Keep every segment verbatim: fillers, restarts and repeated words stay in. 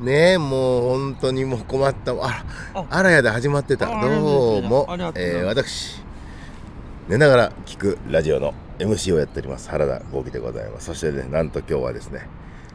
ねえ、もう本当にもう困った。あら、 ああらやで始まってた。 あどうもありがとうございますえー、私寝ながら聞くラジオの エムシー をやっております原田豪輝でございます。そしてね、なんと今日はですね、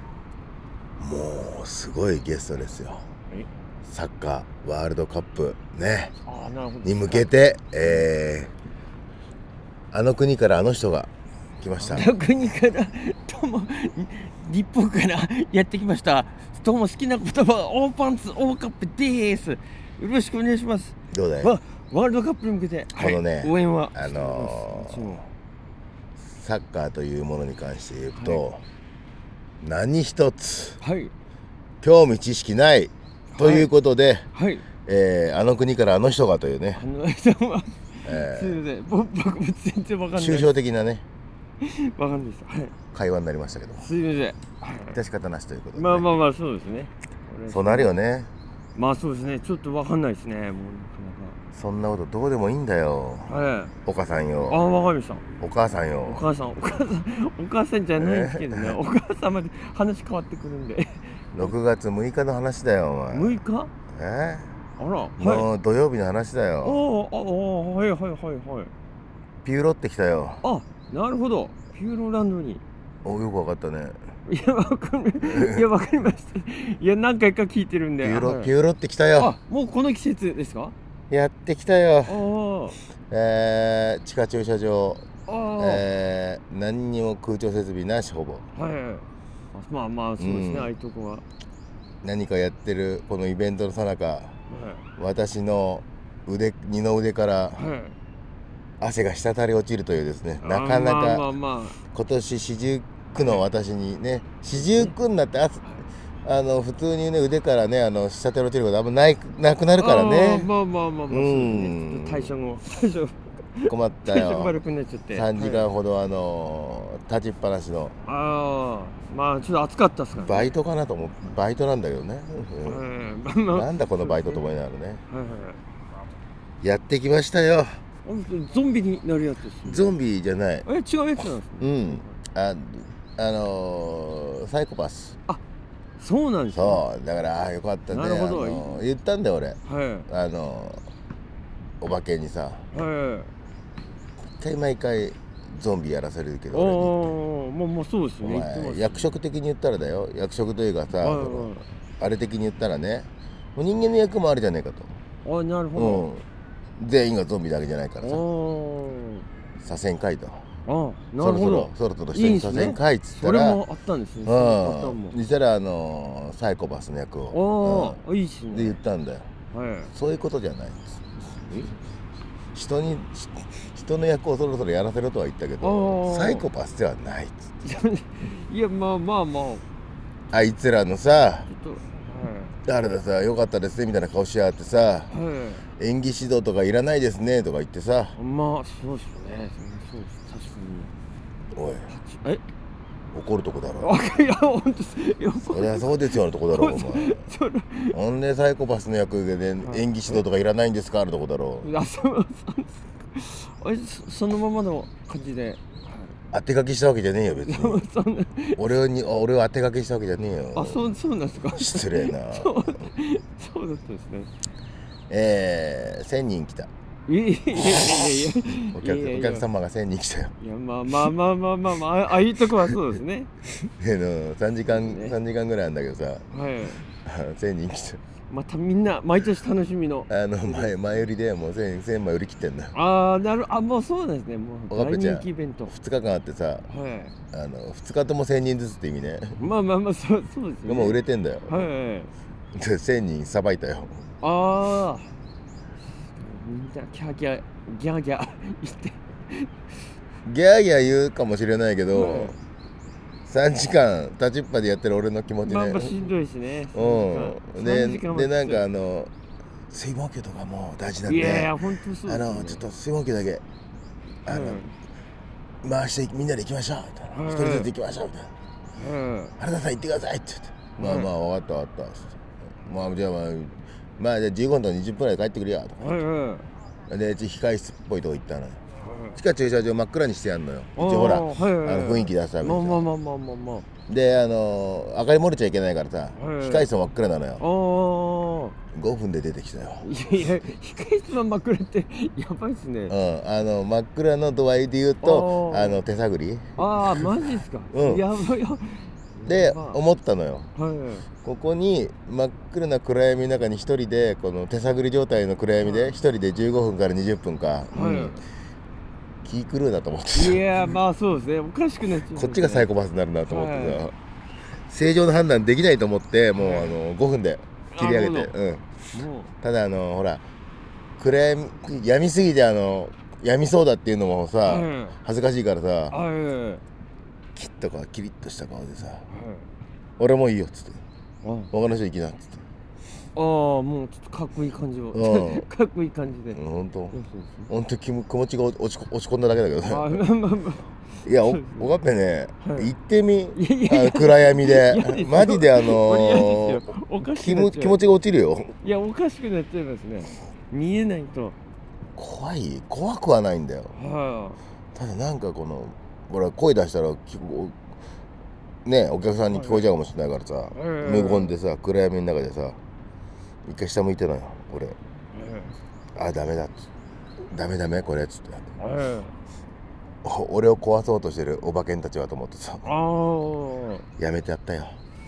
もうすごいゲストですよ。 えサッカーワールドカップねあなるほどに向けて、えー、あの国からあの人が来ました。 あの国からどうも日本からやってきました。どうも好きな言葉はオーパンツオーカップです。よろしくお願いします。 どうだい？ わワールドカップに向けてこのね、 はい、応援はあのー、サッカーというものに関して言うと、はい、何一つ、はい、興味知識ないということで、はいはい、えー、あの国からあの人がというね、 あの人は、えー、すみません、僕も全然わかんない。 抽象的なねわかんないです、はい、 会話になりましたけど、 すみません、はい、 致し方なしということで、ね、 まあまあまあそうですね。 そうなるよね。 まあそうですね、ちょっとわかんないですね。もうなかなかそんなことどうでもいいんだよ、はい、お母さんよ。 ああ、わかりました。 お母さんよ。 お母さん、お母さん、お母さんじゃないんですけどね、お母さんまで話変わってくるんでろくがつむいかの話だよ、お前。 むいか？ えあら、はい、 もう土曜日の話だよ。 おお、はいはいはいはい。 ピューロってきたよ。 あ、なるほど、ピューロランドに。 お、よくわかったね。 いや、わかる。いや、わかりました。いや、何回か聞いてるんで。 ピューロ、 はい、 ピューロってきたよ。 あ、もうこの季節ですか？ やってきたよ。 あえー、地下駐車場。 あ、 えー、何にも空調設備なし、ほぼ。 はいはい。まあまあ、そうですね、うん、ああいうとこは。 何かやってるこのイベントのさなか、はい、私の腕、二の腕から、はい、汗が滴り落ちるというですね、なかなか、まあまあまあ、今年四十九の私にね、四十九になってああの普通にね、腕からね、あの滴り落ちることあんまないなくなるからね。 まあまあまあまあ、うん、対処も対処困ったよ。 悪くなっちゃってさんじかんほど、あの立ちっぱなしの。 ああ、まあちょっと暑かったっすからね。 バイトかなと思う。バイトなんだけどね、うん、なんだこのバイトと思いながらね、はいはい、やってきましたよ。 ゾンビになるやつです、ね、 ゾンビじゃない。 え、違うやつなんですね。 うん、あ、あのー、サイコパス。あ、 そうなんですね。 そうだから、あ、よかったね。なるほど、あのー、言ったんだよ俺、はい、あのー、お化けにさ、はい、一回毎回ゾンビやらされるけど、 俺に。もうもうそうですよね。 お前役職的に言ったらだよ、役職というかさ、あれ的に言ったらね、もう人間の役もあるじゃねえかと。 あ、なるほど、 うん、全員がゾンビだけじゃないからさ、左遷会と。ああ、なるほど。そろそろそろそろ人に左遷会っつったら、 それもあったんですね。うん。 そしたらあのサイコパスの役を、 ああ、いいしね。 で言ったんだよ。はい。そういうことじゃないんです。人に人の役をそろそろやらせろとは言ったけど、サイコパスではないっつって。 いや、まあまあまあ。 あいつらのさ、誰ださ、よかったですねみたいな顔しやがってさ、はい、演技指導とかいらないですねとか言ってさ。 まあそうですよね。そうです、確かに。 おい、 え、 怒るとこだろ。 いや、本当ですよ。 そりゃそうですよのとこだろお前。ほんでサイコパスの役で、ね、演技指導とかいらないんですかのとこだろ。 あ、そうあれ、そのままの感じで当て書きしたわけじゃねえよ別に。俺に俺を当て書きしたわけじゃねえよ。 あ、そうそうなんですか。 失礼な。 そうそうだったんですね。 えー、せんにん来た。 いやいやいやいやお客お客様がせんにん来たよ。 いや、まあまあまあまあまあまあ、ああいうとこはそうですね。 さんじかんさんじかんぐらいあるんだけどさ、はい、せんにん来た。 またみんな毎年楽しみのあの前前売りでもうせんまい売り切ってんだ。 ああ、なる、あ、もうそうなんですね。もう大人気イベントふつかかんあってさ、はい、あのふつかともせんにんずつって意味ね。 まあまあまあ、そうそうですね。 もう売れてんだよ。はいはい。でせんにんさばいたよ。 ああ、みんなキャーキャーギャーギャー言ってギャーギャー言うかもしれないけど、はい、さんじかん立ちっぱでやってる俺の気持ちね。 まあまあしんどいしね。 うん。ででなんかあの水分補給とかも大事なんで、いやいや本当そうですね。 あのちょっと水分補給だけあの、うん、回してみんなで行きましょうみたいな、一、うん、人ずつ行きましょうみたいな、うん、原田さん行ってくださいって言って、うん、まあまあ分かった分かったって、まあじゃあまあまあじゃあじゅうごふんとにじゅっぷんぐらいで帰ってくるやとか、うんうん、で控え室っぽいとこ行ったのよ。地下駐車場真っ暗にしてやんのよ。一応ほら、はいはいはい、あの雰囲気出すためにさ。 まあまあまあまあまあまあ。 であの明かり漏れちゃいけないからさ、 はい、 控室真っ暗なのよ。 あごふんで出てきたよ。 いやいや、控室は真っ暗ってやばいっすね。 うん、あの真っ暗の度合いで言うとあの手探り。 ああマジですか。うん、やばいよ。 で思ったのよ、 はい、 ここに真っ暗な暗闇の中に一人でこの手探り状態の暗闇で一人でじゅうごふんからにじゅっぷんか、はい、うん、気狂うなと思っていやまあそうですね、おかしくなっちゃう、ね、 こっちがサイコパスになるなと思ってさ、はい、正常な判断できないと思ってもう、はい、あのごふんで切り上げて、うん、ただあのほら暗闇闇すぎてあの闇そうだっていうのもさ、はい、恥ずかしいからさ、はい、キッとかキリッとした顔でさ、はい、俺もういいよっつって、他の人行きなっつって、 ああもうちょっとかっこいい感じを、うん、かっこいい感じで、 うん、ほんとほんと気持ちが落ち、落ち込んだだけだけどね。あ、まあまあまあ、いや、おおかっぺね、はい、行ってみ、いやいや暗闇でマジであのー、気も気持ちが落ちるよ。 いやおかしくなっちゃいますね、見えないと。 怖い怖くはないんだよ、はあ、ただなんかこのほら声出したらねお客さんに聞こえちゃうかもしれないからさ、はい、無言でさ暗闇の中でさ一回下向いてないよ俺、はい、あダメだっつダメダメこれっつって、はい、俺を壊そうとしてるお馬券たちはと思ってさあやめてやったよ。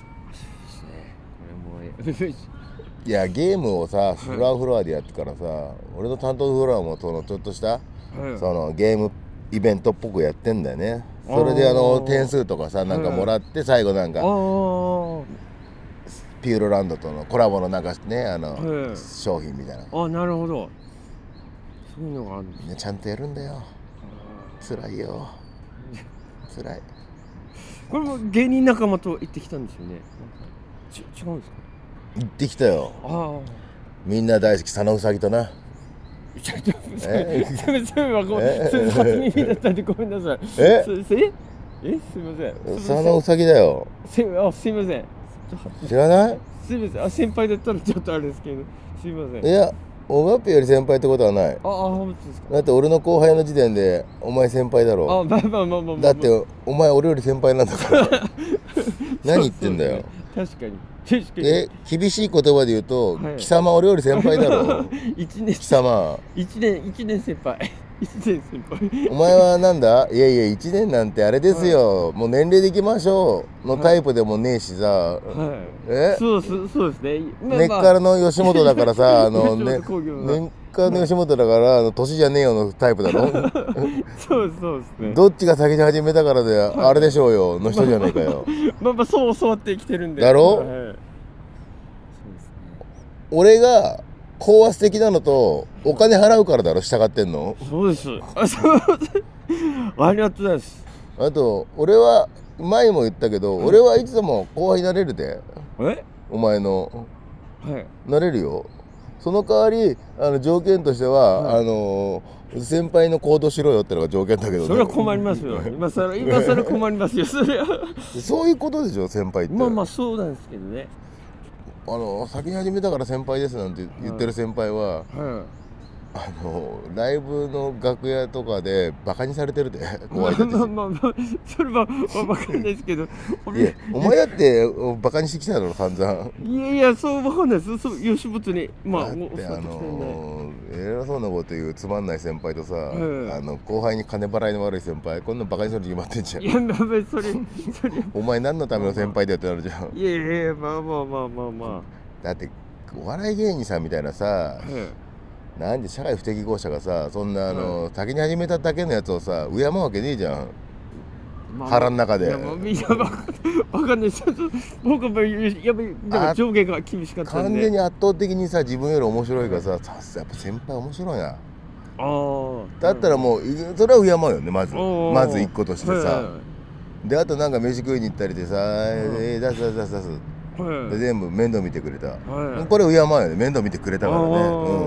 いやゲームをさフロアフロアでやってからさ、はい、俺の担当フロアもそのちょっとした、はい、そのゲームイベントっぽくやってんだよね。それであの点数とかさなんかもらって最後なんかピューロランドとのコラボのなんかねあの商品みたいな。 あなるほど、そういうのがあるんですね。ちゃんとやるんだよ。辛いよ辛い。 これも芸人仲間と行ってきたんですよね。ち違うんですか。 行ってきたよ。あみんな大好き佐野うさぎとな。 ちょっとえすみません、ごめん、初耳だったんでごめんなさい。 ええすいません。 佐野うさぎだよ。 すあすみません。 知らない？ すみません。あ先輩だったらちょっとあれですけど、すみません。 いやおがっぺより先輩ってことはない。 ああ本当ですか。 だって俺の後輩の時点でお前先輩だろ。 あまあまあまあまあ。 だってお前俺より先輩なんだから。何言ってんだよ。 確かに。 え厳しい言葉で言うと、はい、貴様俺より先輩だろ。 一年貴様一年一年先輩一年先輩。 お前はなんだいやいや一年なんてあれですよ、はい、もう年齢でいきましょうのタイプでもねえしさ、はい、えそうそうそうですね、 まあまあ、根っからの吉本だからさあの、ね、根っからの吉本だからあの年じゃねえよのタイプだろ。 そうそうですね。 どっちが先に始めたからで、はい、あれでしょうよの人じゃねえかよ。 まあまあそう教わってきてるんでだろ、はい、そうですね。俺が高圧的なのとお金払うからだろ従ってんの。 そうです。あそうありがとうございます。 あと俺は前も言ったけど、はい、俺はいつでも後輩になれるで。 えお前の、 はい、 なれるよ。その代わりあの条件としては、はい、あの先輩の行動しろよってのが条件だけどね。 それは困りますよ。今更今更困りますよ。それはそういうことでしょ先輩って。 まあまあそうなんですけどね。 あの先に始めたから先輩ですなんて言ってる先輩は、はいはい、あのライブの楽屋とかでバカにされてるで怖いだって。 まあまあまあそれは分かんないですけど、 いやお前だってバカにしてきただろ散々。 いやいやそう分かんないです。そう吉本にまあだってあの偉そうなこと言うつまんない先輩とさ、はい、あの後輩に金払いの悪い先輩こんなバカにするに決まってんじゃん。 いやまあそれそれお前何のための先輩だよってなるじゃん。 いやいやまあまあまあまあまあ。 だってお笑い芸人さんみたいなさ、はい、なんで社会不適合者がさそんなあの、はい、先に始めただけのやつをさ敬うわけねえじゃん、まあ、腹の中で。いやもうみんな分かんないです。僕はやっぱり上下が厳しかったんで完全に圧倒的にさ自分より面白いからさ、さすがやっぱ先輩面白いな。あだったらもうそれは敬うよねまずまず一個としてさ、はいはいはい、であとなんか飯食いに行ったりでさ、えー、出す出す出す出すで全部面倒見てくれた、はい、これ敬うよね面倒見てくれたからね、うん、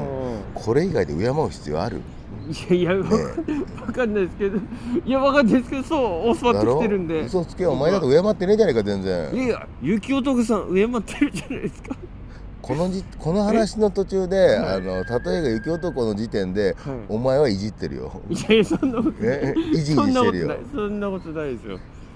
これ以外で敬う必要ある？ いやいや、ね、分かんないですけどいや分かんないですけどそう教わってきてるんで。 嘘つけよお前だと敬ってねえじゃねえか全然。 いやいや雪男さん敬ってるじゃないですか。 このじこの話の途中で、あの例えが雪男の時点で、はい、お前はいじってるよ。 いやいやそんなことない。 いじいじしてるよ。 そんなことないですよ。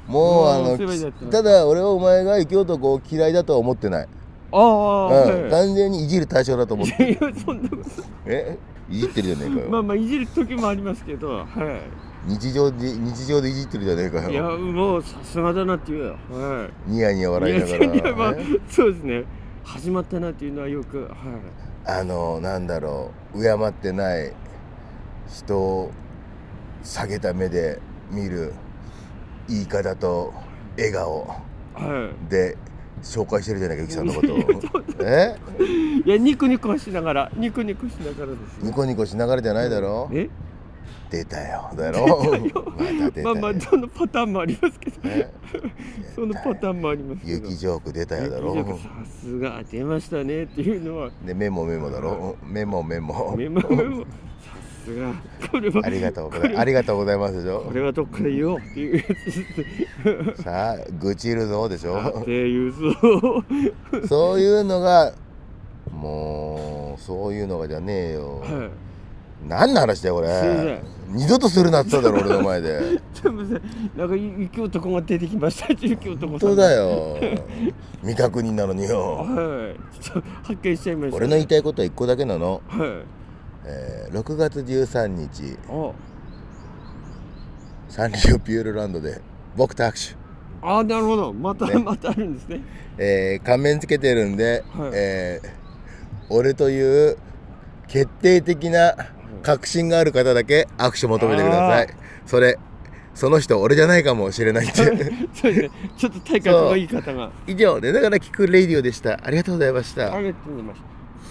もうあのもう世話になってますただ俺はお前が雪男を嫌いだとは思ってない。 ああ、 うん、 はい完全にいじる対象だと思っていやいやそんなことえいじってるじゃねえかよ、 まあまあいじる時もありますけど、は日常で日常でいじってるじゃねえかい。いやよ。 もうさすがだなっていうよ。はニヤニヤい。 笑いながいやいやまあら、ね、 そうですね。始まったなっていうのはよく、はい。 あのなんだろう、敬ってない人を下げた目で見る言い方と笑顔はで紹介してるじゃないか、ゆきさんのことをえい。いやニコニコしながらニコニコしながらですね。 ニコニコしながらじゃないだろ。 え？ 出たよだろ。また出たよ。 まあまあそのパターンもありますけど、 ねそのパターンもありますけど。 雪ジョーク出たよだろ。 雪ジョークさすが出ましたねっていうのは。 でメモメモだろ。メモメモメモメモ。さすがこれはありがとうございます。ありがとうございますでしょ。 これはどっかで言おうっていうやつですね。 さあ愚痴るぞでしょ。 っていうそうそういうのがもうそういうのがじゃねえよ。 はい。 何の話だよこすいませれん。 二度とするなって言っただろ俺の前で。 すみません。なんか雪男が出てきました。雪男さん。 本当だ。よ。未確認なのによ。 はい。ちょっと発見しちゃいました。 俺の言いたいことは一個だけなの。 はい。 えー、ろくがつじゅうさんにちあ。 サンリオピューロランドで僕と握手。 ああ、なるほど。また、 ねまたあるんですね。 えー、仮面つけてるんで、 はいえー、俺という決定的な確信がある方だけ握手求めてください。それその人俺じゃないかもしれないってそうですね。ちょっと体格がいい方が。 以上寝ながら聞くレイディオでした。ありがとうございました。 ありがとうございました。